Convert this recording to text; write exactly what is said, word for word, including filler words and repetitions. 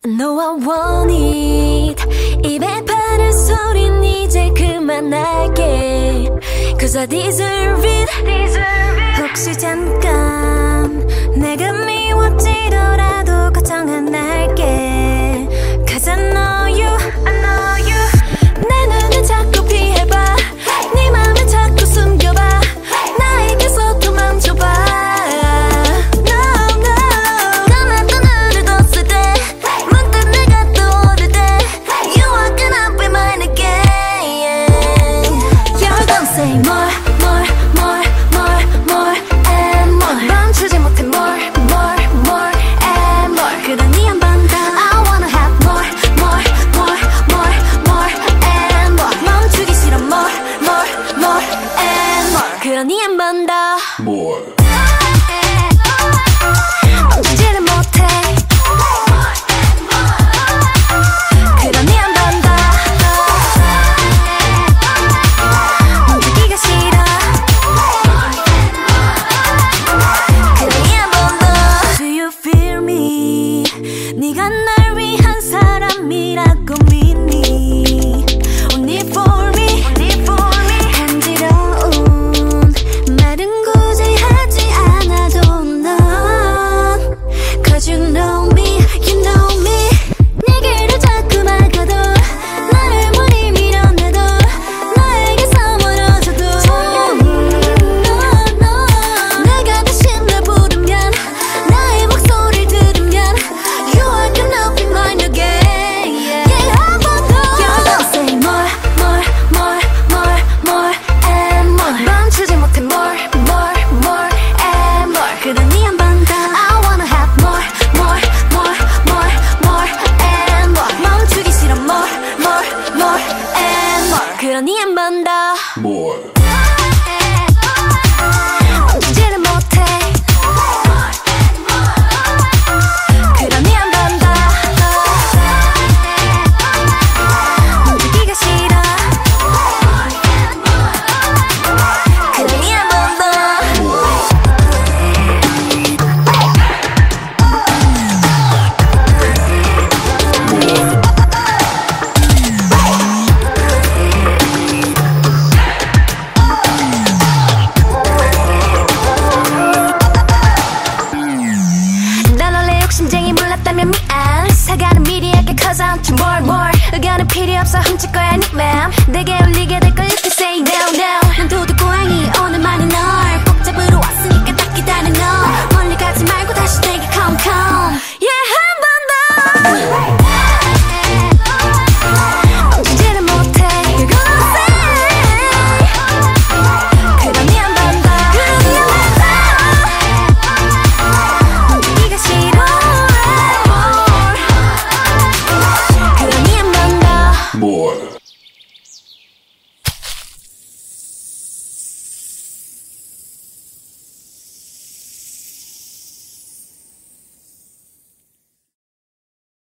너와 want it 입에 바른 소린 이제 그만할게 Cause I deserve it, deserve it. 혹시 잠깐 내가 미워지더라도 걱정 안 할게 Cause I know you, I know you 내 눈을 자꾸 피해봐 네 맘을 자꾸 숨겨봐 나에게서 도망쳐봐 Say more, more, more, more, more and more 멈추지 못해 more, more, more and more 그러니 한 번 더 I wanna have more, more, more, more, more and more 멈추기 싫어 more, more, more and more 그러니 한 번 더 More 멈추지를 못해 그러니 한 번 더 네가 날 위한 사람이라고 믿니 Only for me, only for me 간지러운 말은 굳이 하지 않아도 넌 Cause you know me, you know me 네게를 자꾸 막아도 나를 무리 밀어내도 너에게서 멀어져도 no, no 내가 대신 널 부르면 나의 목소리를 들으면 You are gonna be mine again yeah. Yeah, 한 번 더 You're gonna say more, more, more, more, more and more 멈추지 못해 more, more, more and more 그러니 한 번 더 I wanna have more, more, more, more, more and more 멈추기 싫어 more, more, more and more 그러니 한 번 더 More 멈추지를 못해 그러니 한 번 더 멈추기가 싫어 그러니 한 번 더 난 원래 욕심쟁이 몰랐다면 미안 사과는 미리 할게 cause I'm too more more 의견은 필요 없어 훔칠 거야 네 맘 내게 울리게 될걸 if you say no no 난 도둑고양이 오늘만이 널 꼭 잡으러 왔으니까 딱 기다려 너 멀리 가지 말고 다시 내게 come come yeah 한 번 더